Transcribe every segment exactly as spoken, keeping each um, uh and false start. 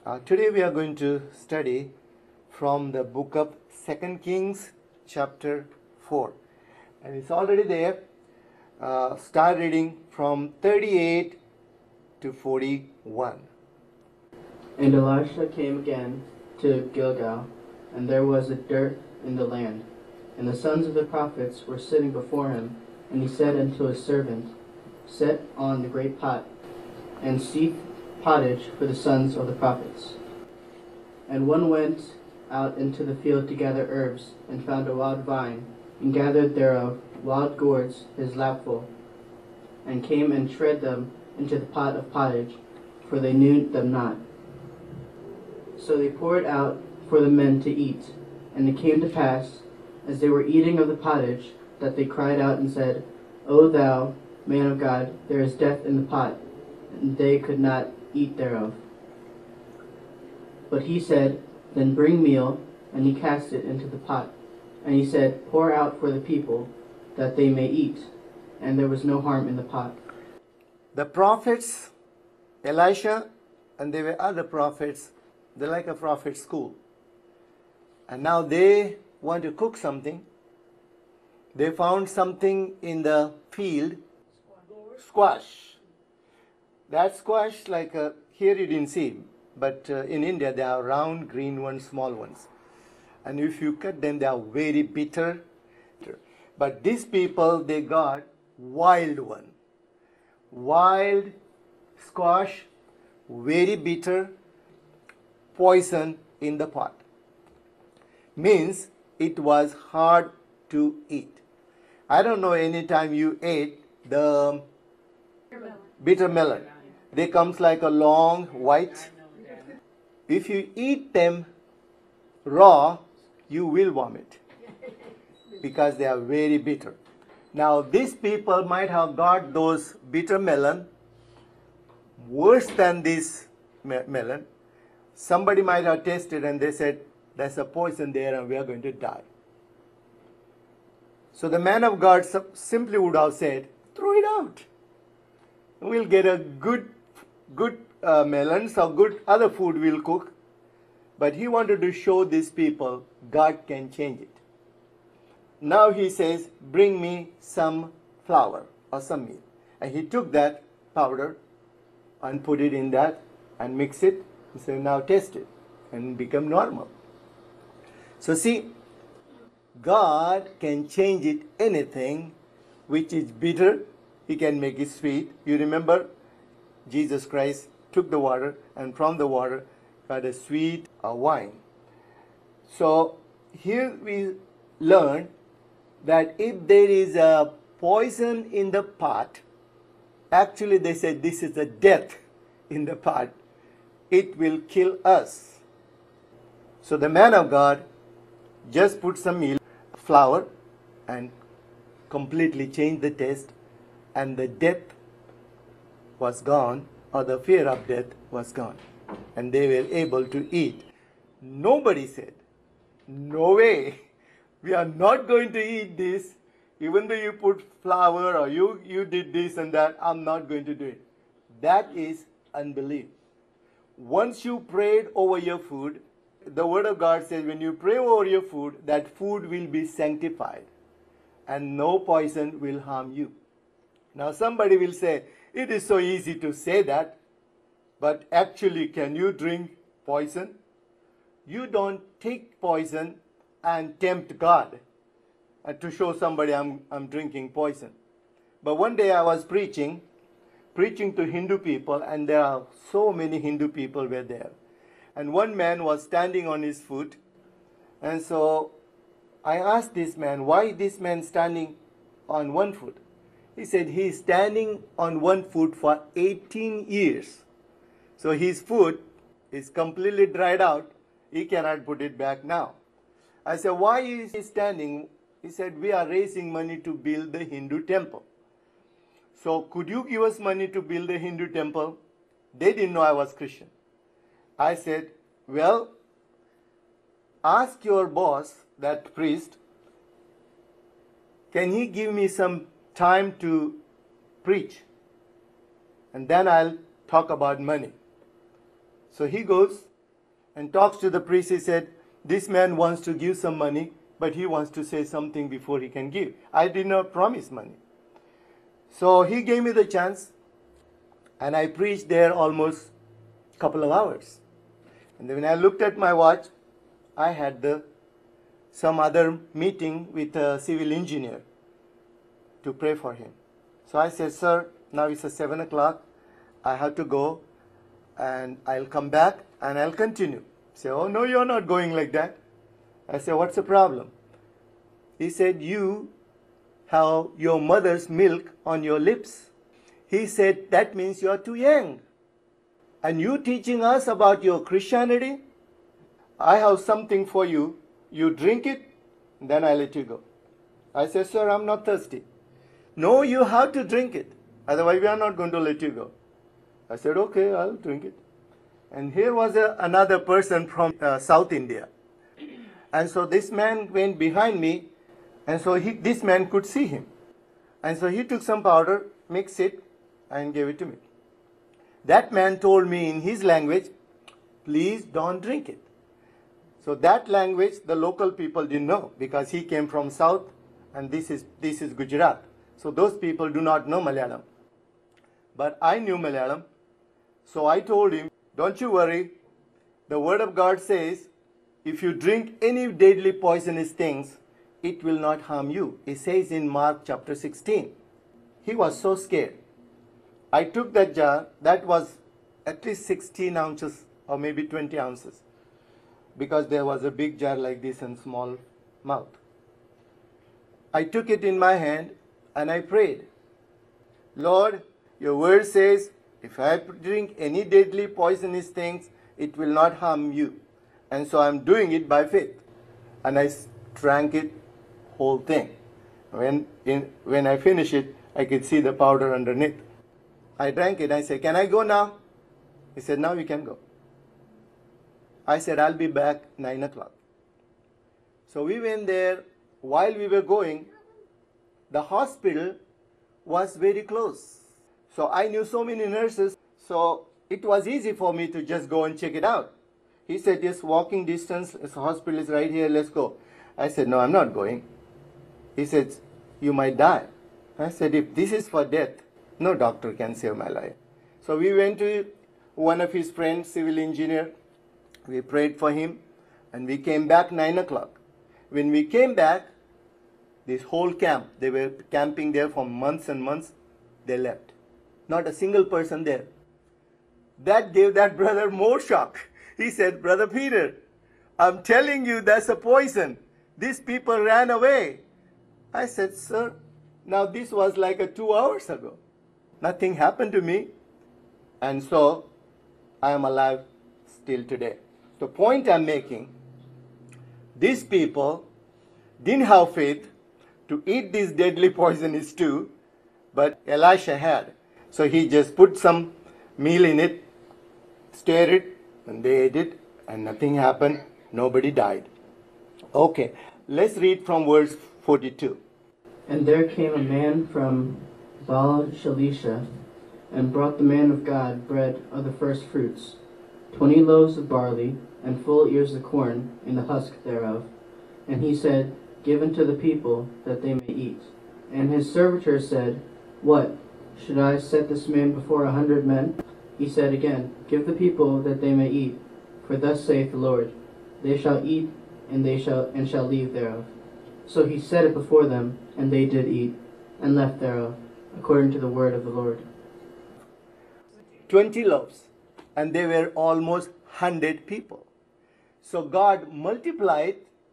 Uh, today we are going to study from the book of Second Kings chapter four. And it's already there. Uh, start reading from thirty-eight to forty-one. And Elisha came again to Gilgal, and there was a dearth in the land. And the sons of the prophets were sitting before him, and he said unto his servant, Set on the great pot, and seethe pottage for the sons of the prophets. And one went out into the field to gather herbs, and found a wild vine, and gathered thereof wild gourds his lapful, and came and shred them into the pot of pottage, for they knew them not. So they poured out for the men to eat. And it came to pass, as they were eating of the pottage, that they cried out and said, O thou, man of God, there is death in the pot. And they could not eat thereof. But he said, Then bring meal, and he cast it into the pot. And he said, Pour out for the people, that they may eat. And there was no harm in the pot. The prophets, Elisha, and there were other prophets. They're like a prophet school. And now they want to cook something. They found something in the field, squash. That squash, like a, here you didn't see, but uh, in India they are round, green ones, small ones. And if you cut them, they are very bitter. But these people, they got wild one. Wild squash, very bitter, poison in the pot. Means it was hard to eat. I don't know any time you ate the bitter melon. They comes like a long white. If you eat them raw, you will vomit because they are very bitter. Now these people might have got those bitter melon worse than this me- melon. Somebody might have tasted and they said, there's a poison there and we are going to die. So the man of God simply would have said, throw it out. We'll get a good, good uh, melons or good other food we'll cook. But he wanted to show these people God can change it. Now he says, bring me some flour or some meal. And he took that powder and put it in that and mix it. He said, now taste it and become normal. So see, God can change it anything which is bitter. He can make it sweet. You remember Jesus Christ took the water and from the water got a sweet uh, wine. So here we learn that if there is a poison in the pot, actually they said this is a death in the pot. It will kill us. So the man of God just put some meal, flour, and completely changed the taste, and the death was gone, or the fear of death was gone, and they were able to eat. Nobody said, no way, we are not going to eat this, even though you put flour or you, you did this and that, I'm not going to do it. That is unbelief. Once you prayed over your food, the word of God says when you pray over your food, that food will be sanctified and no poison will harm you. Now somebody will say, it is so easy to say that, but actually can you drink poison? You don't take poison and tempt God uh, to show somebody I'm, I'm drinking poison. But one day I was preaching, preaching to Hindu people, and there are so many Hindu people were there. And one man was standing on his foot. And so I asked this man, why this man standing on one foot? He said he is standing on one foot for eighteen years. So his foot is completely dried out. He cannot put it back now. I said, why is he standing? He said, we are raising money to build the Hindu temple. So could you give us money to build the Hindu temple? They didn't know I was Christian. I said, well, ask your boss, that priest, can he give me some time to preach? And then I'll talk about money. So he goes and talks to the priest. He said, this man wants to give some money, but he wants to say something before he can give. I did not promise money. So he gave me the chance, and I preached there almost a couple of hours. And then when I looked at my watch, I had the some other meeting with a civil engineer to pray for him. So I said, sir, now it's a seven o'clock. I have to go, and I'll come back and I'll continue. He said, oh no, you're not going like that. I said, what's the problem? He said, you have your mother's milk on your lips. He said, that means you're too young. And you teaching us about your Christianity? I have something for you. You drink it, then I let you go. I said, sir, I'm not thirsty. No, you have to drink it. Otherwise, we are not going to let you go. I said, okay, I'll drink it. And here was a, another person from uh, South India. And so this man went behind me, and so he, this man could see him. And so he took some powder, mixed it, and gave it to me. That man told me in his language, please don't drink it. So that language the local people didn't know, because he came from South, and this is, this is Gujarat. So those people do not know Malayalam. But I knew Malayalam. So I told him, don't you worry. The word of God says, if you drink any deadly poisonous things, it will not harm you. It says in Mark chapter sixteen. He was so scared. I took that jar, that was at least sixteen ounces or maybe twenty ounces, because there was a big jar like this and small mouth. I took it in my hand and I prayed, Lord, your word says, if I drink any deadly poisonous things, it will not harm you. And so I'm doing it by faith. And I drank it, whole thing. When, in, when I finished it, I could see the powder underneath. I drank it. I said, can I go now? He said, now you can go. I said, I'll be back nine o'clock. So we went there. While we were going, the hospital was very close. So I knew so many nurses, so it was easy for me to just go and check it out. He said, just walking distance, the hospital is right here, let's go. I said, no, I'm not going. He said, you might die. I said, if this is for death, no doctor can save my life. So we went to one of his friends, civil engineer. We prayed for him, and we came back nine o'clock. When we came back, this whole camp, they were camping there for months and months, they left. Not a single person there. That gave that brother more shock. He said, Brother Peter, I'm telling you that's a poison. These people ran away. I said, sir, now this was like a two hours ago. Nothing happened to me. And so I am alive still today. The point I'm making, these people didn't have faith to eat this deadly poisonous stew, but Elisha had. So he just put some meal in it, stirred it, and they ate it, and nothing happened. Nobody died. Okay, let's read from verse forty-two. And there came a man from Baal Shalisha, and brought the man of God bread of the first fruits, twenty loaves of barley, and full ears of corn in the husk thereof. And he said, Give unto the people, that they may eat. And his servitor said, What? Should I set this man before a hundred men? He said again, Give the people, that they may eat. For thus saith the Lord, They shall eat, and they shall and shall leave thereof. So he set it before them, and they did eat, and left thereof, according to the word of the Lord. Twenty loaves, and they were almost hundred people. So God multiplied.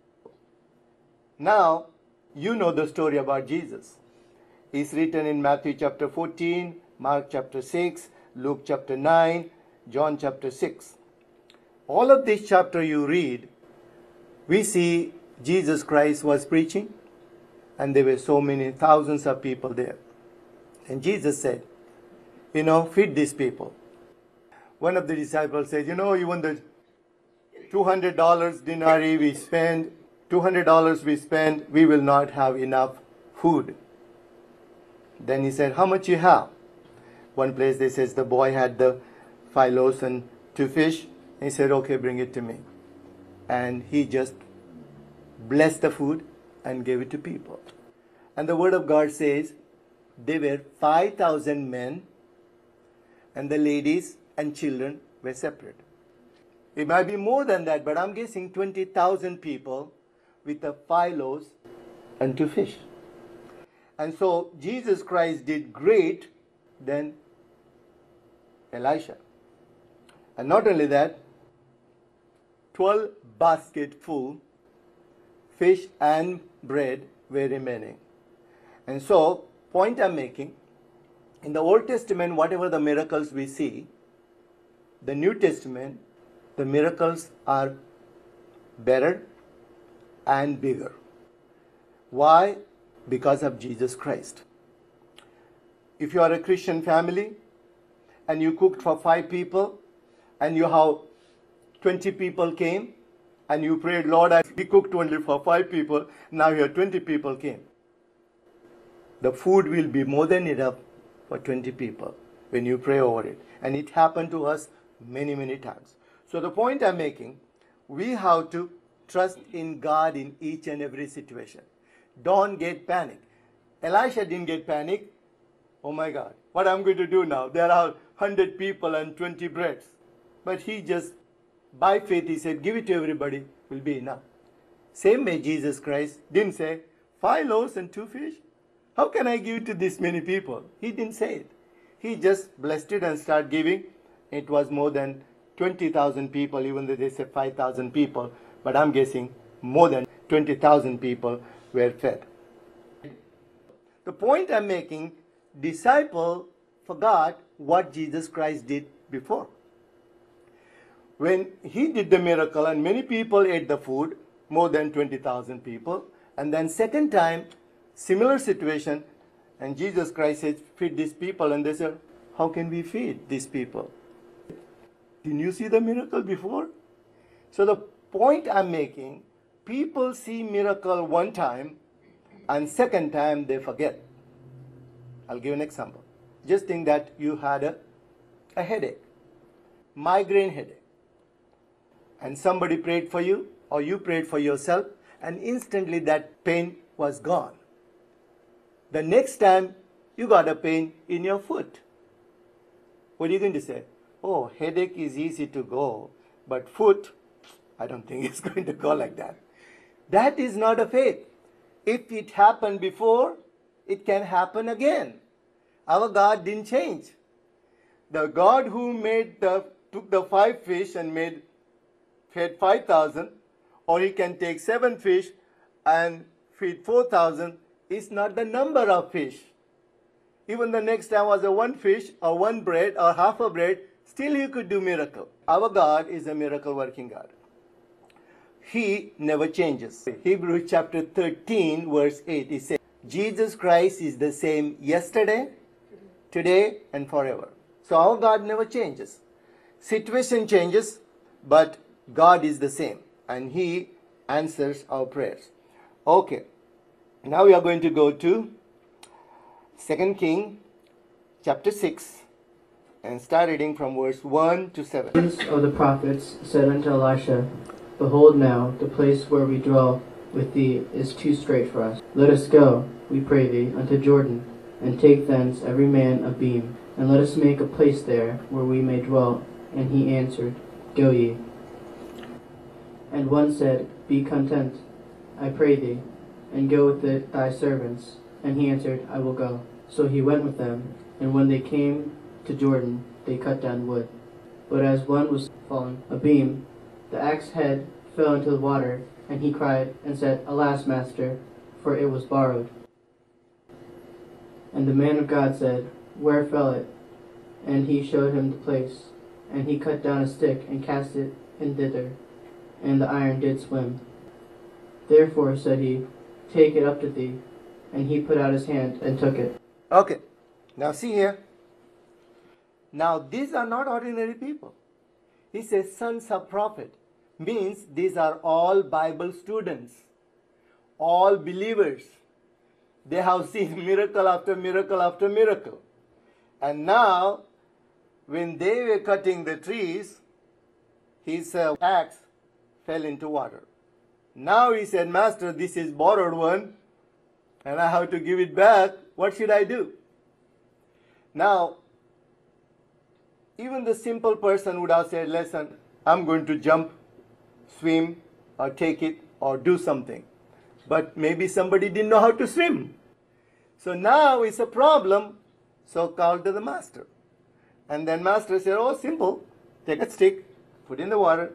Now, you know the story about Jesus. It's written in Matthew chapter fourteen, Mark chapter six, Luke chapter nine, John chapter six. All of this chapter you read, we see Jesus Christ was preaching, and there were so many thousands of people there. And Jesus said, you know, feed these people. One of the disciples said, you know, even the two hundred dollars denarii we spend, two hundred dollars we spend, we will not have enough food. Then he said, how much you have? One place they says the boy had the five loaves and two fish. He said, okay, bring it to me. And he just blessed the food and gave it to people. And the word of God says there were five thousand men, and the ladies and children were separate. It might be more than that, but I'm guessing twenty thousand people with the five loaves and two fish. And so Jesus Christ did great than Elisha. And not only that, twelve baskets full fish and bread were remaining. And so, point I'm making, in the Old Testament, whatever the miracles we see, the New Testament, the miracles are better and bigger. Why? Because of Jesus Christ. If you are a Christian family and you cooked for five people and you have twenty people came and you prayed, Lord, I we cooked only for five people, now your twenty people came. The food will be more than enough for twenty people when you pray over it. And it happened to us many, many times. So the point I'm making, we have to trust in God in each and every situation. Don't get panic. Elisha didn't get panic. Oh my God, what I'm going to do now? There are one hundred people and twenty breads. But he just, by faith, he said, give it to everybody, will be enough. Same way Jesus Christ didn't say, five loaves and two fish? How can I give it to this many people? He didn't say it. He just blessed it and started giving. It was more than twenty thousand people, even though they said five thousand people. But I'm guessing more than twenty thousand people were fed. The point I'm making, disciple forgot what Jesus Christ did before. When he did the miracle and many people ate the food, more than twenty thousand people, and then second time, similar situation, and Jesus Christ said, feed these people, and they said, how can we feed these people? Didn't you see the miracle before? So the point I'm making, people see miracle one time, and second time they forget. I'll give an example. Just think that you had a, a headache, migraine headache, and somebody prayed for you, or you prayed for yourself, and instantly that pain was gone. The next time you got a pain in your foot. What are you going to say? Oh, headache is easy to go, but foot, I don't think it's going to go like that. That is not a faith. If it happened before, it can happen again. Our God didn't change. The God who made the, took the five fish and made fed five thousand, or he can take seven fish and feed four thousand, is not the number of fish. Even the next time was a one fish or one bread or half a bread, still he could do miracle. Our God is a miracle working God. He never changes. Hebrews chapter thirteen verse eight, it says, Jesus Christ is the same yesterday, today and forever. So our God never changes. Situation changes, but God is the same, and he answers our prayers. Okay, now we are going to go to Second Kings chapter six and start reading from verse one to seven. The sons of the prophets said unto Elisha, Behold now, the place where we dwell with thee is too strait for us. Let us go, we pray thee, unto Jordan, and take thence every man a beam, and let us make a place there where we may dwell. And he answered, Go ye. And one said, Be content, I pray thee, and go with the, thy servants. And he answered, I will go. So he went with them, and when they came to Jordan, they cut down wood. But as one was fallen a beam, the axe head fell into the water, and he cried and said, Alas, master, for it was borrowed. And the man of God said, Where fell it? And he showed him the place. And he cut down a stick and cast it in thither, and the iron did swim. Therefore said he, Take it up to thee. And he put out his hand and took it. Okay, now see here. Now these are not ordinary people. He says sons of prophet. Means these are all Bible students, all believers. They have seen miracle after miracle after miracle. And now, when they were cutting the trees, his uh, axe fell into water. Now he said, Master, this is borrowed one, and I have to give it back. What should I do? Now, even the simple person would have said, listen, I'm going to jump, swim, or take it, or do something. But maybe somebody didn't know how to swim. So now it's a problem, so called to the master. And then master said, oh, simple, take a stick, put in the water.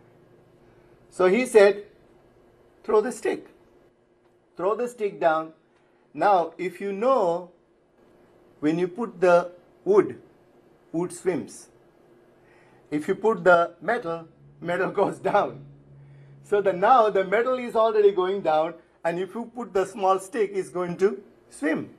So he said, throw the stick. Throw the stick down. Now, if you know, when you put the wood, wood swims. If you put the metal, metal goes down. So the, now the metal is already going down, and if you put the small stick, it's going to swim.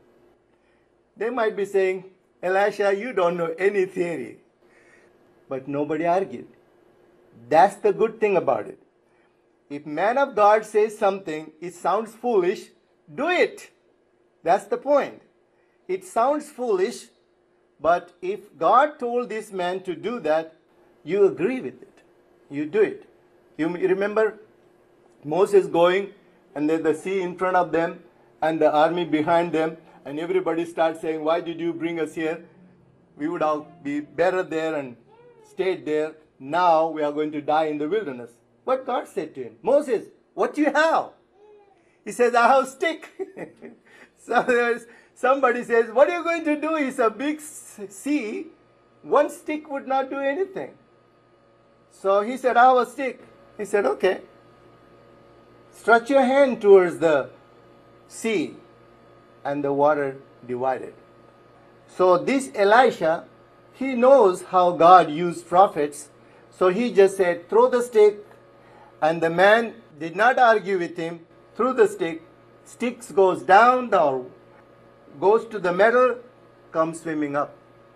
They might be saying, Elisha, you don't know any theory. But nobody argued. That's the good thing about it. If man of God says something, it sounds foolish, do it. That's the point. It sounds foolish, but if God told this man to do that, you agree with it. You do it. You remember Moses going, and there's the sea in front of them, and the army behind them, and everybody starts saying, why did you bring us here? We would have be better there and stayed there. Now we are going to die in the wilderness. What God said to him, Moses, what do you have? He says, I have a stick. So there's, somebody says, what are you going to do? It's a big sea. One stick would not do anything. So he said, I have a stick. He said, okay. Stretch your hand towards the sea, and the water divided. So this Elisha, he knows how God used prophets. So he just said, throw the stick. And the man did not argue with him. Threw the stick. Sticks goes down, down, goes to the metal, comes swimming up.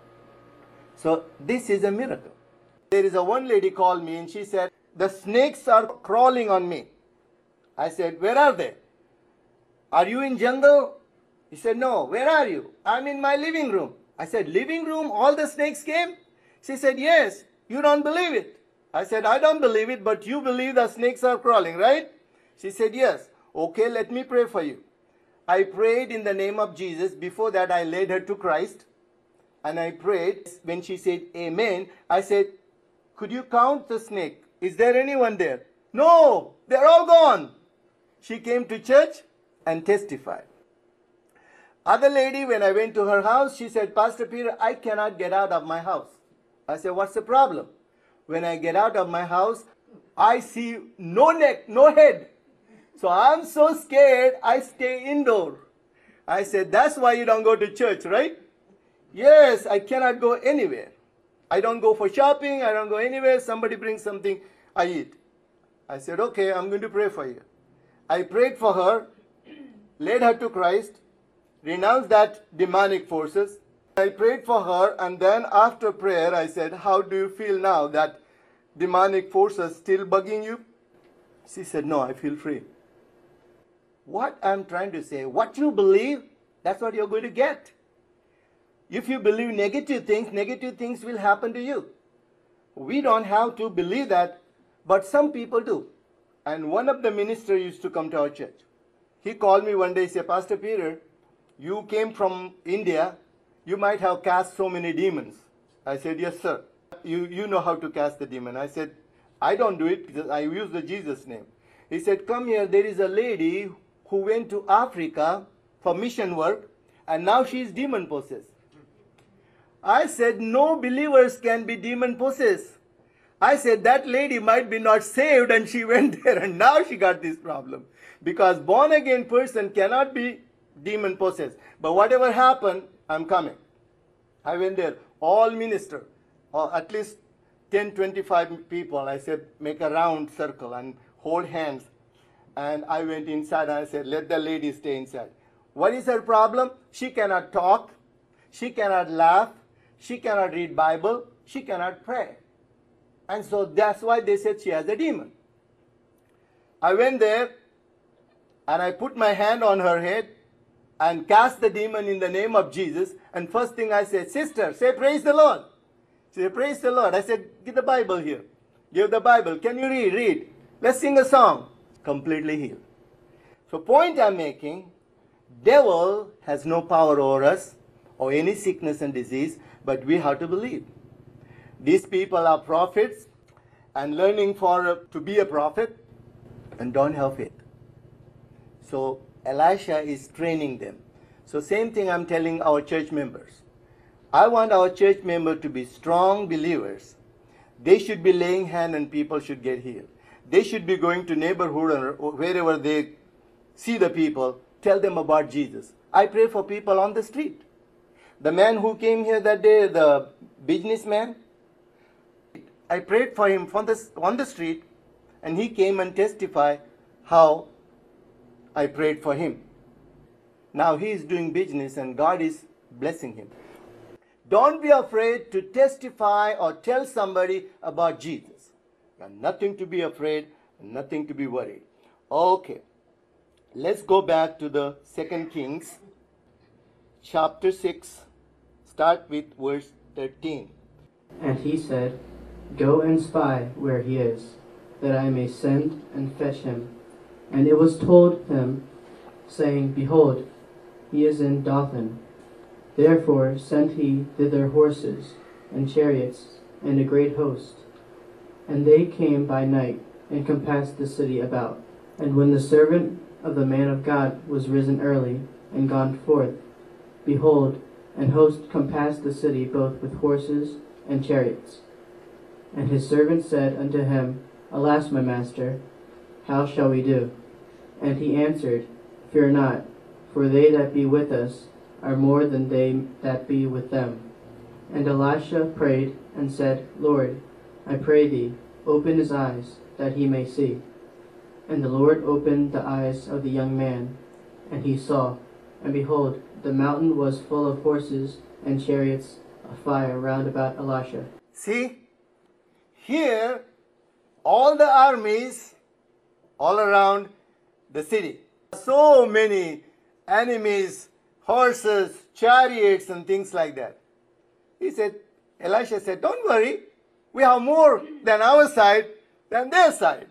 So this is a miracle. There is a one lady called me and she said, the snakes are crawling on me. I said, where are they? Are you in jungle? He said, no. Where are you? I'm in my living room. I said, living room? All the snakes came? She said, yes. You don't believe it. I said, I don't believe it, but you believe the snakes are crawling, right? She said, yes. Okay, let me pray for you. I prayed in the name of Jesus. Before that, I led her to Christ. And I prayed. When she said, amen, I said, could you count the snake? Is there anyone there? No, they're all gone. She came to church and testified. Other lady, when I went to her house, she said, Pastor Peter, I cannot get out of my house. I said, what's the problem? When I get out of my house, I see no neck, no head. So I'm so scared, I stay indoor. I said, that's why you don't go to church, right? Yes, I cannot go anywhere. I don't go for shopping, I don't go anywhere. Somebody brings something, I eat. I said, okay, I'm going to pray for you. I prayed for her, led her to Christ, renounced that demonic forces. I prayed for her, and then after prayer, I said, how do you feel now? That demonic forces still bugging you? She said, no, I feel free. What I'm trying to say, what you believe, that's what you're going to get. If you believe negative things, negative things will happen to you. We don't have to believe that, but some people do. And one of the ministers used to come to our church. He called me one day, he said, Pastor Peter, you came from India, you might have cast so many demons. I said, yes, sir. You, you know how to cast the demon. I said, I don't do it because I use the Jesus name. He said, come here, there is a lady who went to Africa for mission work, and now she is demon possessed. I said, no believers can be demon possessed. I said, that lady might be not saved, and she went there, and now she got this problem. Because born again person cannot be demon possessed. But whatever happened, I'm coming. I went there, all minister, or at least ten, twenty-five people. I said, make a round circle and hold hands. And I went inside and I said, let the lady stay inside. What is her problem? She cannot talk. She cannot laugh. She cannot read Bible. She cannot pray. And so that's why they said she has a demon. I went there and I put my hand on her head and cast the demon in the name of Jesus. And first thing I said, sister, say praise the Lord. She said, praise the Lord. I said, get the Bible here. Give the Bible. Can you read? Read. Let's sing a song. Completely healed. So point I'm making, devil has no power over us or any sickness and disease, but we have to believe. These people are prophets and learning for to be a prophet and don't have faith. So Elisha is training them. So same thing I'm telling our church members. I want our church members to be strong believers. They should be laying hand and people should get healed. They should be going to neighborhood or wherever they see the people, tell them about Jesus. I pray for people on the street. The man who came here that day, the businessman, I prayed for him from the, on the street, and he came and testified how I prayed for him. Now he is doing business and God is blessing him. Don't be afraid to testify or tell somebody about Jesus. You have nothing to be afraid, nothing to be worried. Okay, let's go back to the Second Kings, chapter six, start with verse thirteen. And he said, Go and spy where he is, that I may send and fetch him. And it was told him, saying, Behold, he is in Dothan. Therefore sent he thither horses and chariots and a great host. And they came by night and compassed the city about. And when the servant of the man of God was risen early and gone forth, behold, an host compassed the city both with horses and chariots. And his servant said unto him, Alas, my master, how shall we do? And he answered, Fear not, for they that be with us are more than they that be with them. And Elisha prayed and said, Lord, I pray thee, open his eyes, that he may see. And the Lord opened the eyes of the young man, and he saw, and behold, the mountain was full of horses and chariots of fire round about Elisha. See, here all the armies all around the city. So many enemies, horses, chariots and things like that. He said, Elisha said, don't worry, we have more than our side than their side.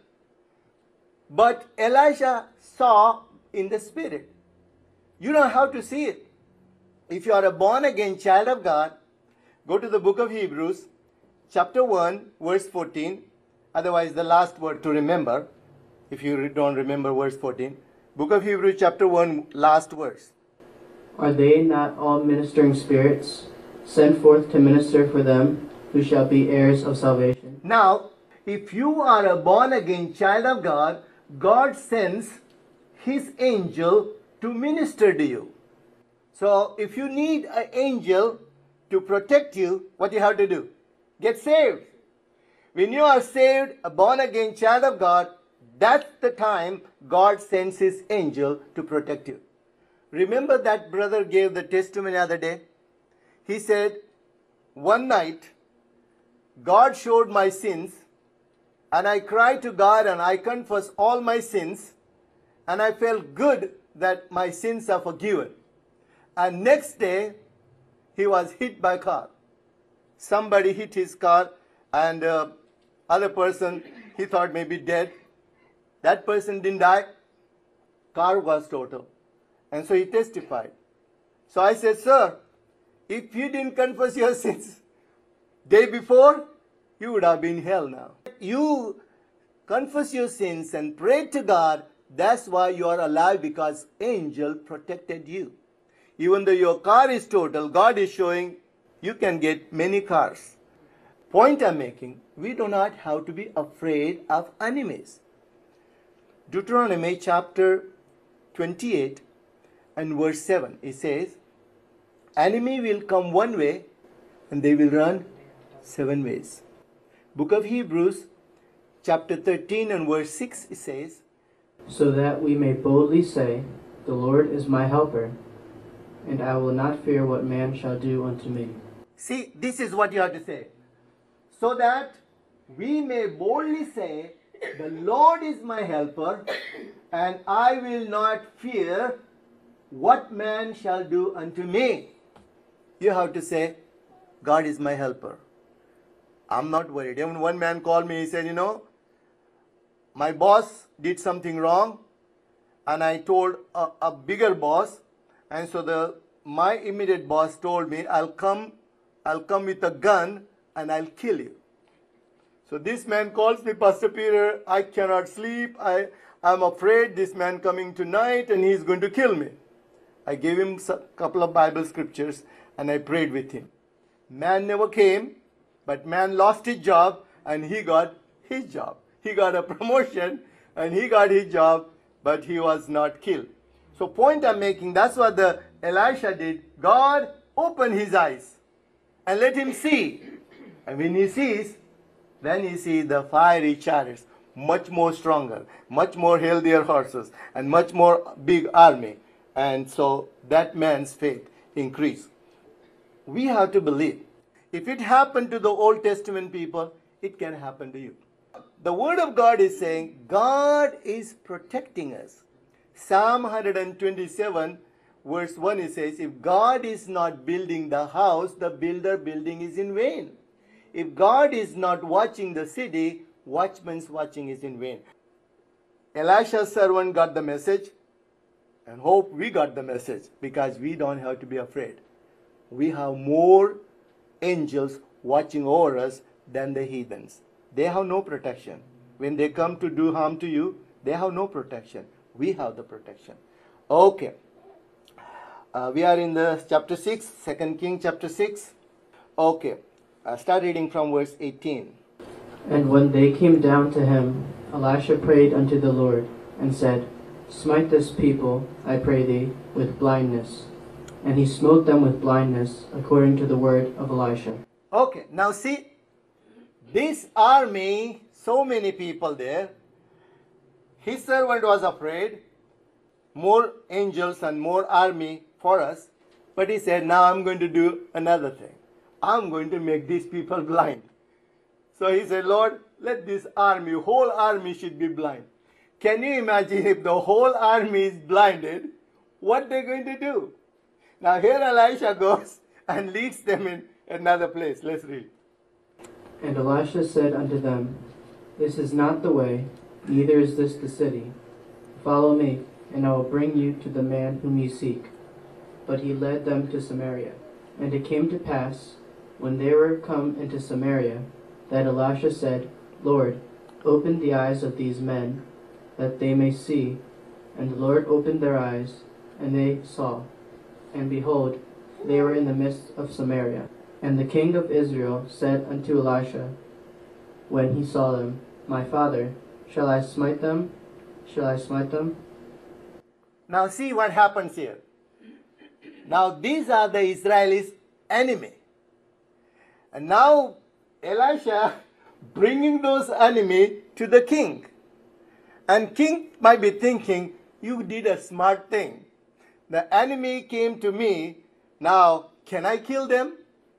But Elisha saw in the spirit. You don't have to see it. If you are a born again child of God, go to the book of Hebrews, chapter one, verse fourteen. Otherwise, the last word to remember, if you don't remember verse fourteen. Book of Hebrews, chapter one, last verse. Are they not all ministering spirits, sent forth to minister for them who shall be heirs of salvation? Now, if you are a born again child of God, God sends his angel to minister to you. So, if you need an angel to protect you, what you have to do? Get saved. When you are saved, a born again child of God, that's the time God sends his angel to protect you. Remember that brother gave the testimony the other day? He said, one night, God showed my sins, and I cried to God and I confessed all my sins, and I felt good that my sins are forgiven. And next day, he was hit by a car. Somebody hit his car, and uh, other person, he thought maybe dead. That person didn't die. Car was total. And so he testified. So I said, sir, if you didn't confess your sins day before, you would have been in hell now. You confess your sins and pray to God. That's why you are alive, because angel protected you. Even though your car is total, God is showing you can get many cars. Point I'm making, we do not have to be afraid of enemies. Deuteronomy chapter twenty-eight and verse seven, it says, enemy will come one way and they will run seven ways. Book of Hebrews chapter thirteen and verse six, it says, so that we may boldly say, the Lord is my helper, and I will not fear what man shall do unto me. See, this is what you have to say. So that we may boldly say, the Lord is my helper, and I will not fear what man shall do unto me. You have to say, God is my helper. I'm not worried. Even one man called me, he said, you know, my boss did something wrong, and I told a, a bigger boss, and so the my immediate boss told me, I'll come, I'll come with a gun and I'll kill you. So this man calls me, Pastor Peter, I cannot sleep. I, I'm afraid this man coming tonight and he's going to kill me. I gave him a couple of Bible scriptures and I prayed with him. Man never came, but man lost his job and he got his job. He got a promotion and he got his job, but he was not killed. So point I'm making, that's what the Elisha did. God opened his eyes and let him see. And when he sees, then he sees the fiery chariots, much more stronger, much more healthier horses, and much more big army. And so that man's faith increased. We have to believe. If it happened to the Old Testament people, it can happen to you. The Word of God is saying God is protecting us. Psalm one twenty-seven verse one, it says, if God is not building the house, the builder building is in vain. If God is not watching the city, watchman's watching is in vain. Elisha's servant got the message, and hope we got the message, because we don't have to be afraid. We have more angels watching over us than the heathens. They have no protection. When they come to do harm to you, they have no protection. We have the protection. Okay. Uh, we are in the chapter six, Second Kings chapter six. Okay. Uh, start reading from verse eighteen. And when they came down to him, Elisha prayed unto the Lord, and said, Smite this people, I pray thee, with blindness. And he smote them with blindness, according to the word of Elisha. Okay, now see, this army, so many people there, his servant was afraid, more angels and more army for us, but he said, now I'm going to do another thing. I'm going to make these people blind. So he said, Lord, let this army, whole army should be blind. Can you imagine if the whole army is blinded, what they're going to do? Now here Elisha goes and leads them in another place. Let's read. And Elisha said unto them, This is not the way, neither is this the city. Follow me, and I will bring you to the man whom you seek. But he led them to Samaria. And it came to pass, when they were come into Samaria, that Elisha said, Lord, open the eyes of these men, that they may see. And the Lord opened their eyes, and they saw. And behold, they were in the midst of Samaria. And the king of Israel said unto Elisha, when he saw them, My father, shall I smite them? Shall I smite them? Now see what happens here. Now these are the Israelis' enemy. And now Elisha bringing those enemy to the king. And king might be thinking, you did a smart thing. The enemy came to me, now can I kill them?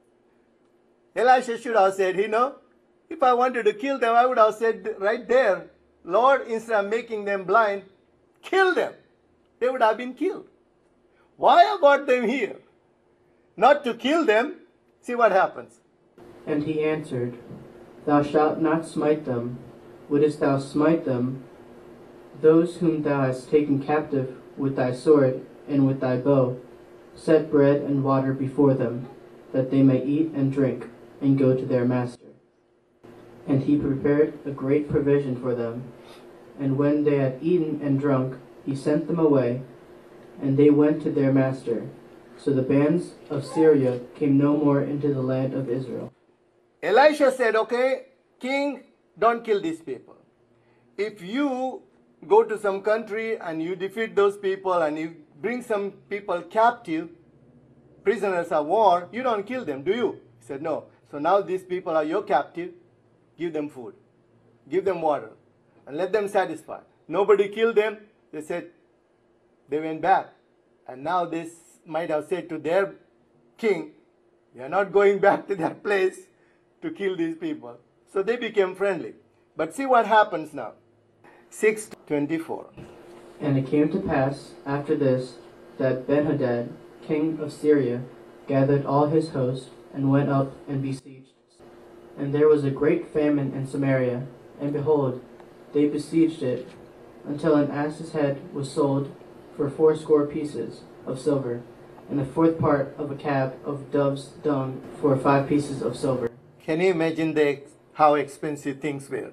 Elisha should have said, you know, if I wanted to kill them, I would have said right there, Lord, instead of making them blind, kill them. They would have been killed. Why I brought them here? Not to kill them. See what happens. And he answered, Thou shalt not smite them. Wouldest thou smite them, those whom thou hast taken captive with thy sword and with thy bow, set bread and water before them, that they may eat and drink, and go to their master. And he prepared a great provision for them. And when they had eaten and drunk, he sent them away, and they went to their master. So the bands of Syria came no more into the land of Israel. Elisha said, okay, king, don't kill these people. If you go to some country and you defeat those people and you bring some people captive, prisoners of war, you don't kill them, do you? He said, no. So now these people are your captive. Give them food. Give them water. And let them satisfy. Nobody killed them. They said, they went back. And now this might have said to their king, you are not going back to that place to kill these people. So they became friendly. But see what happens now. six twenty-four. And it came to pass after this, that Benhadad, king of Syria, gathered all his host, and went up and besieged And there was a great famine in Samaria, and behold, they besieged it, until an ass's head was sold for fourscore pieces of silver, and a fourth part of a cab of dove's dung for five pieces of silver. Can you imagine the, how expensive things were?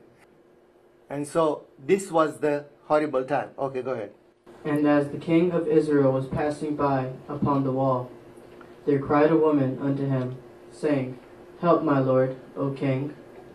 And so this was the horrible time. Okay, go ahead. And as the king of Israel was passing by upon the wall, there cried a woman unto him, saying, Help, my lord, O king.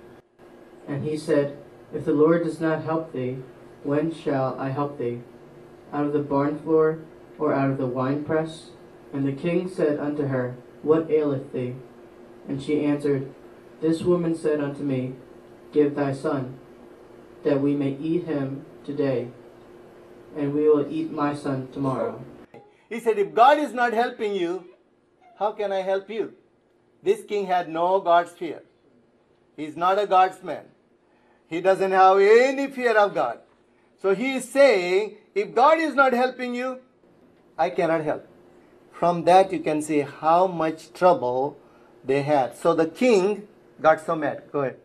And he said, If the Lord does not help thee, when shall I help thee? Out of the barn floor, or out of the winepress? And the king said unto her, What aileth thee? And she answered, This woman said unto me, Give thy son, that we may eat him today, and we will eat my son tomorrow. He said, if God is not helping you, how can I help you? This king had no God's fear. He's not a God's man. He doesn't have any fear of God. So he is saying, if God is not helping you, I cannot help. From that you can see how much trouble they had. So the king got so mad. Go ahead.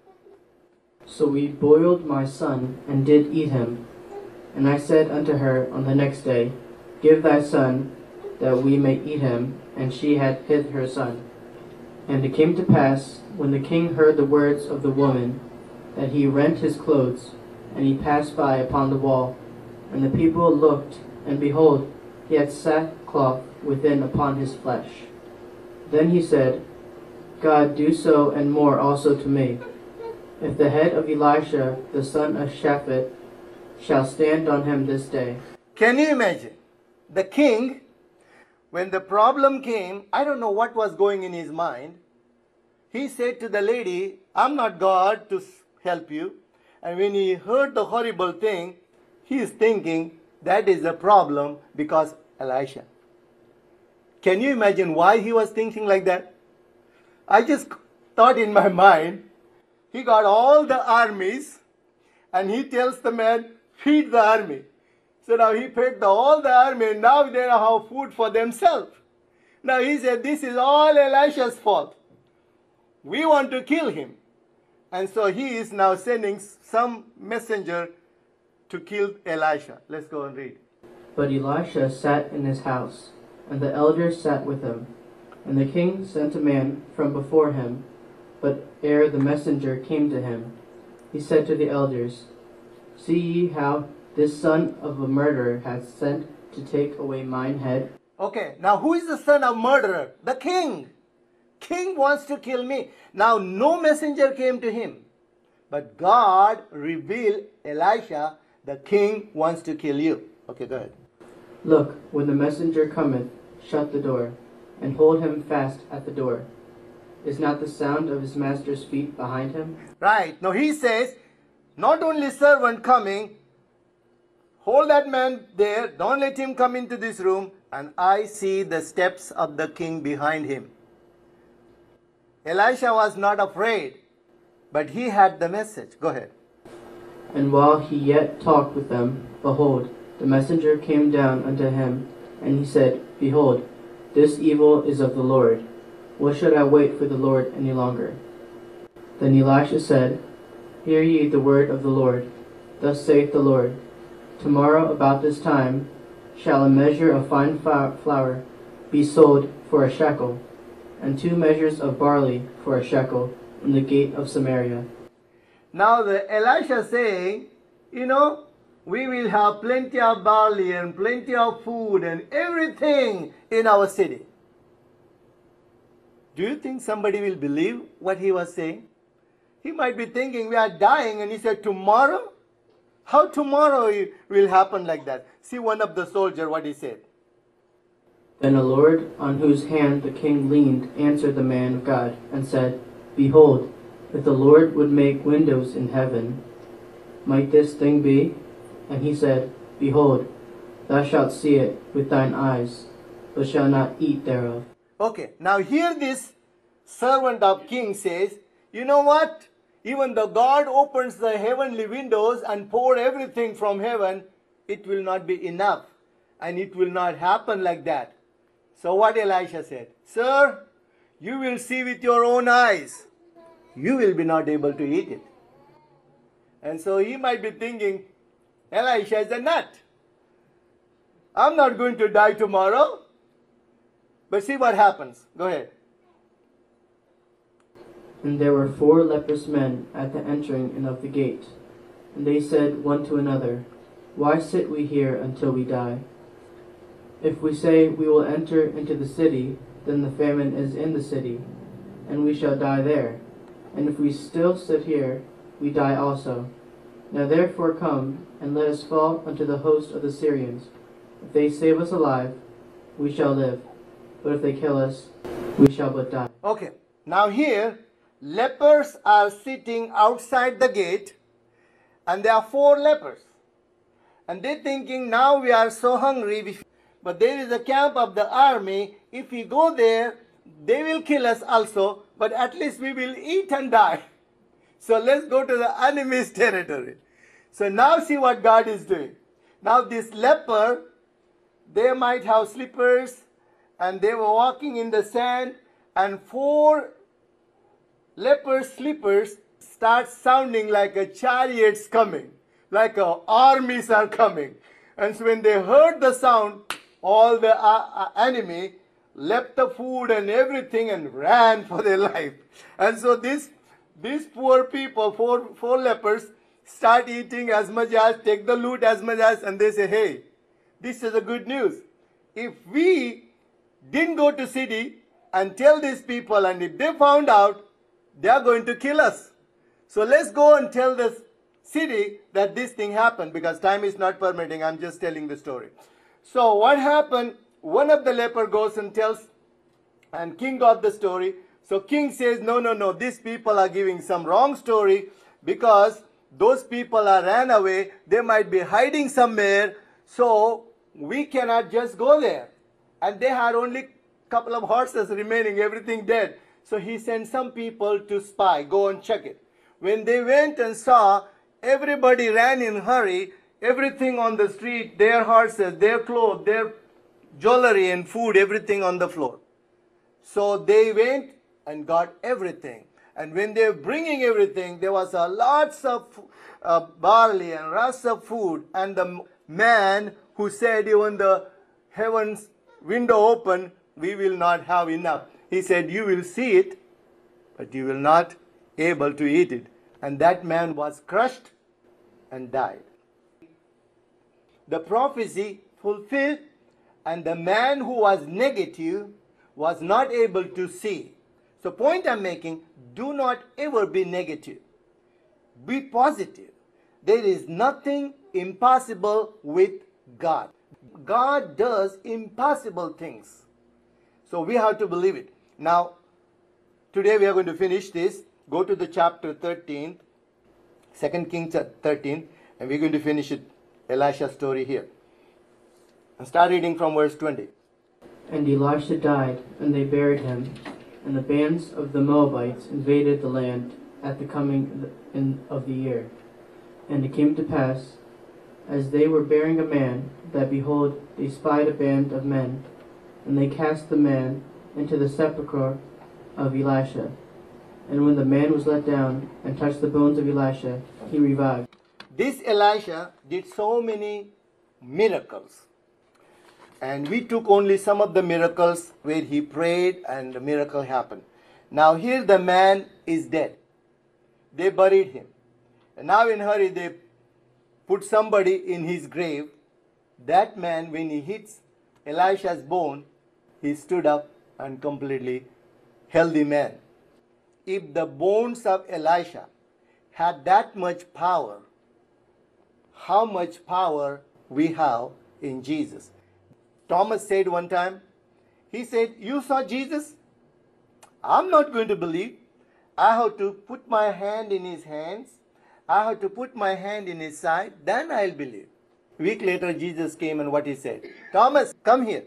So we boiled my son, and did eat him. And I said unto her on the next day, Give thy son, that we may eat him. And she had hid her son. And it came to pass, when the king heard the words of the woman, that he rent his clothes, and he passed by upon the wall. And the people looked, and behold, he had sackcloth within upon his flesh. Then he said, God, do so and more also to me, if the head of Elisha, the son of Shaphat, shall stand on him this day. Can you imagine? The king, when the problem came, I don't know what was going in his mind. He said to the lady, I'm not God to help you. And when he heard the horrible thing, he is thinking that is the problem because Elisha. Can you imagine why he was thinking like that? I just thought in my mind, he got all the armies and he tells the man, feed the army. So now he fed the, all the army and now they don't have food for themselves. Now he said, this is all Elisha's fault. We want to kill him. And so he is now sending some messenger to kill Elisha. Let's go and read. But Elisha sat in his house, and the elders sat with him. And the king sent a man from before him, but ere the messenger came to him, he said to the elders, See ye how this son of a murderer hath sent to take away mine head? Okay, now who is the son of murderer? The king. King wants to kill me. Now no messenger came to him. But God revealed Elisha, the king wants to kill you. Okay, go ahead. Look, when the messenger cometh, shut the door, and hold him fast at the door. Is not the sound of his master's feet behind him? Right. Now he says, not only servant coming, hold that man there, don't let him come into this room, and I see the steps of the king behind him. Elisha was not afraid, but he had the message. Go ahead. And while he yet talked with them, behold, the messenger came down unto him, and he said, Behold, this evil is of the Lord. What should I wait for the Lord any longer? Then Elisha said, Hear ye the word of the Lord. Thus saith the Lord, Tomorrow about this time shall a measure of fine flour be sold for a shekel, and two measures of barley for a shekel in the gate of Samaria. Now the Elisha saying, you know, we will have plenty of barley and plenty of food and everything in our city. Do you think somebody will believe what he was saying? He might be thinking we are dying, and he said, tomorrow? How tomorrow it will happen like that? See one of the soldiers what he said. Then the Lord, on whose hand the king leaned, answered the man of God, and said, Behold, if the Lord would make windows in heaven, might this thing be? And he said, Behold, thou shalt see it with thine eyes, but shalt not eat thereof. Okay, now here this servant of king says, you know what? Even though God opens the heavenly windows and pour everything from heaven, it will not be enough. And it will not happen like that. So what Elisha said, Sir, you will see with your own eyes. you will be not able to eat it. And so he might be thinking, Elisha is a nut. I'm not going to die tomorrow. But see what happens. Go ahead. And there were four leprous men at the entering in of the gate. And they said one to another, Why sit we here until we die? If we say we will enter into the city, then the famine is in the city, and we shall die there. And if we still sit here, we die also. Now therefore come, and let us fall unto the host of the Syrians. If they save us alive, we shall live. But if they kill us, we shall but die. Okay. Now here, lepers are sitting outside the gate, and there are four lepers. And they're thinking, now we are so hungry, but there is a camp of the army. If we go there, they will kill us also, but at least we will eat and die. So let's go to the enemy's territory. So now see what God is doing. Now this leper, they might have slippers, and they were walking in the sand, and four leper slippers start sounding like a chariots coming, like a armies are coming. And so when they heard the sound, all the uh, uh, enemy left the food and everything and ran for their life. And so this, these poor people, four, four lepers, start eating as much as, take the loot as much as, and they say, hey, this is the good news. If we didn't go to city and tell these people, and if they found out, they are going to kill us. So let's go and tell the city that this thing happened, because time is not permitting. I'm just telling the story. So what happened? One of the leper goes and tells, and king got the story. So king says, no, no, no, these people are giving some wrong story, because those people are ran away. They might be hiding somewhere. So we cannot just go there. And they had only a couple of horses remaining, everything dead. So he sent some people to spy, go and check it. When they went and saw, everybody ran in a hurry, everything on the street, their horses, their clothes, their jewelry and food, everything on the floor. So they went and got everything. And when they were bringing everything, there was a lots of uh, barley and lots of food. And the man who said, even the heavens window open, we will not have enough. He said, you will see it, but you will not able to eat it. And that man was crushed and died. The prophecy fulfilled, and the man who was negative was not able to see. So point I'm making, do not ever be negative. Be positive. There is nothing impossible with God. God does impossible things. So we have to believe it. Now, today we are going to finish this. Go to the chapter thirteen, Second Kings thirteen, and we're going to finish it, Elisha's story here. And start reading from verse twenty. And Elisha died, and they buried him. And the bands of the Moabites invaded the land at the coming in of the year. And it came to pass, as they were burying a man, that behold, they spied a band of men, and they cast the man into the sepulchre of Elisha. And when the man was let down and touched the bones of Elisha, he revived. This Elisha did so many miracles. And we took only some of the miracles where he prayed and the miracle happened. Now here the man is dead. They buried him. And now in hurry they put somebody in his grave. That man, when he hits Elisha's bone, he stood up and completely healthy man. If the bones of Elisha had that much power, how much power we have in Jesus? Thomas said one time, he said, you saw Jesus? I'm not going to believe. I have to put my hand in his hands. I have to put my hand in his side. Then I'll believe. A week later, Jesus came, and what he said? Thomas, come here.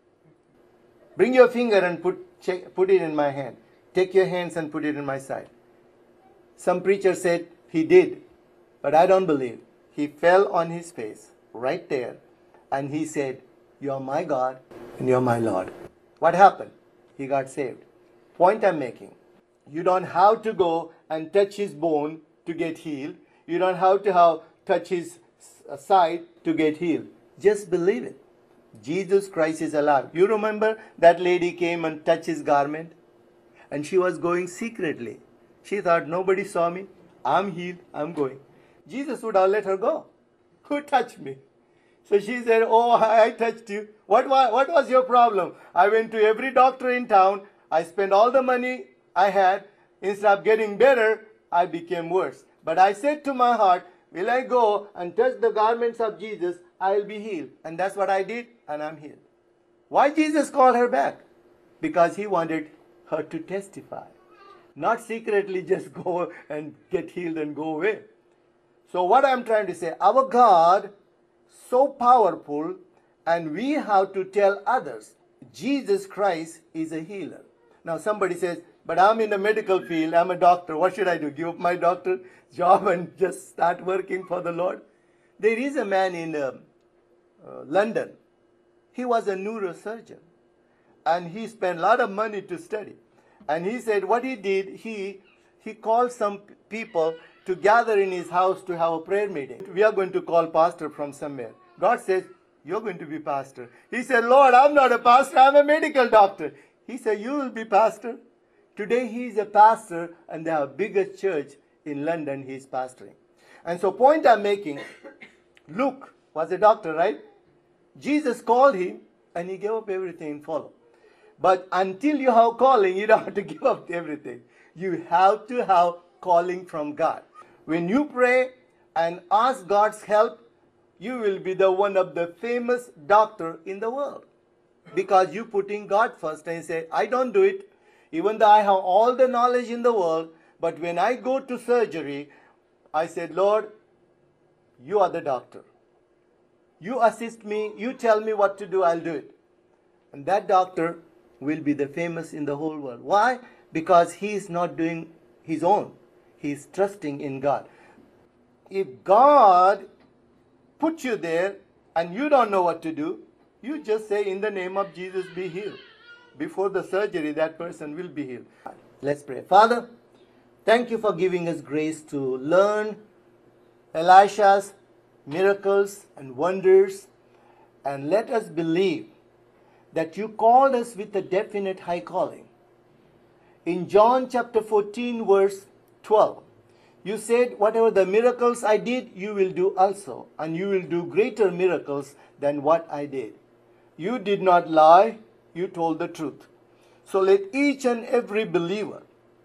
Bring your finger and put, check, put it in my hand. Take your hands and put it in my side. Some preacher said he did, but I don't believe. He fell on his face right there, and he said, you are my God and you are my Lord. What happened? He got saved. Point I'm making. You don't have to go and touch his bone to get healed. You don't have to have touch his side to get healed. Just believe it. Jesus Christ is alive. You remember that lady came and touched his garment? And she was going secretly. She thought, nobody saw me. I'm healed. I'm going. Jesus would have let her go. Who touched me? So she said, oh, I touched you. What was, what was your problem? I went to every doctor in town. I spent all the money I had. Instead of getting better, I became worse. But I said to my heart, will I go and touch the garments of Jesus? I'll be healed. And that's what I did, and I'm healed. Why Jesus called her back? Because he wanted her to testify. Not secretly just go and get healed and go away. So what I'm trying to say, our God, so powerful, and we have to tell others, Jesus Christ is a healer. Now somebody says, but I'm in the medical field, I'm a doctor, what should I do? Give up my doctor job and just start working for the Lord? There is a man in uh, uh, London. He was a neurosurgeon, and he spent a lot of money to study. And he said what he did, he, he called some people to gather in his house to have a prayer meeting. We are going to call pastor from somewhere. God says, you're going to be pastor. He said, Lord, I'm not a pastor, I'm a medical doctor. He said, you will be pastor. Today he is a pastor, and they have a biggest church in London he is pastoring. And so point I'm making, Luke was a doctor, right? Jesus called him, and he gave up everything and followed. But until you have calling, you don't have to give up everything. You have to have calling from God. When you pray and ask God's help, you will be the one of the famous doctor in the world. Because you putting God first and say, I don't do it, even though I have all the knowledge in the world, but when I go to surgery, I said, Lord, you are the doctor. You assist me, you tell me what to do, I'll do it. And that doctor will be the famous in the whole world. Why? Because he is not doing his own. He is trusting in God. If God put you there and you don't know what to do, you just say, in the name of Jesus, be healed. Before the surgery, that person will be healed. Let's pray. Father, thank you for giving us grace to learn Elisha's miracles and wonders, and let us believe that you called us with a definite high calling. In John chapter fourteen, verse twelve, you said, whatever the miracles I did, you will do also, and you will do greater miracles than what I did. You did not lie, you told the truth. So let each and every believer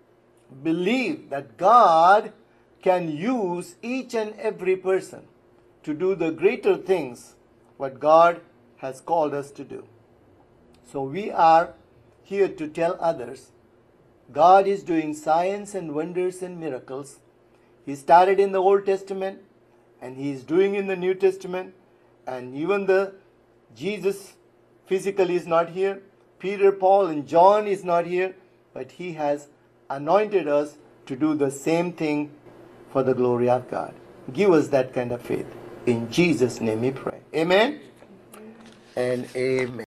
believe that God can use each and every person to do the greater things what God has called us to do. So we are here to tell others God is doing signs and wonders and miracles. He started in the Old Testament, and he is doing in the New Testament, and even the Jesus physically is not here. Peter, Paul, and John is not here, but he has anointed us to do the same thing for the glory of God. Give us that kind of faith. In Jesus' name we pray. Amen and amen.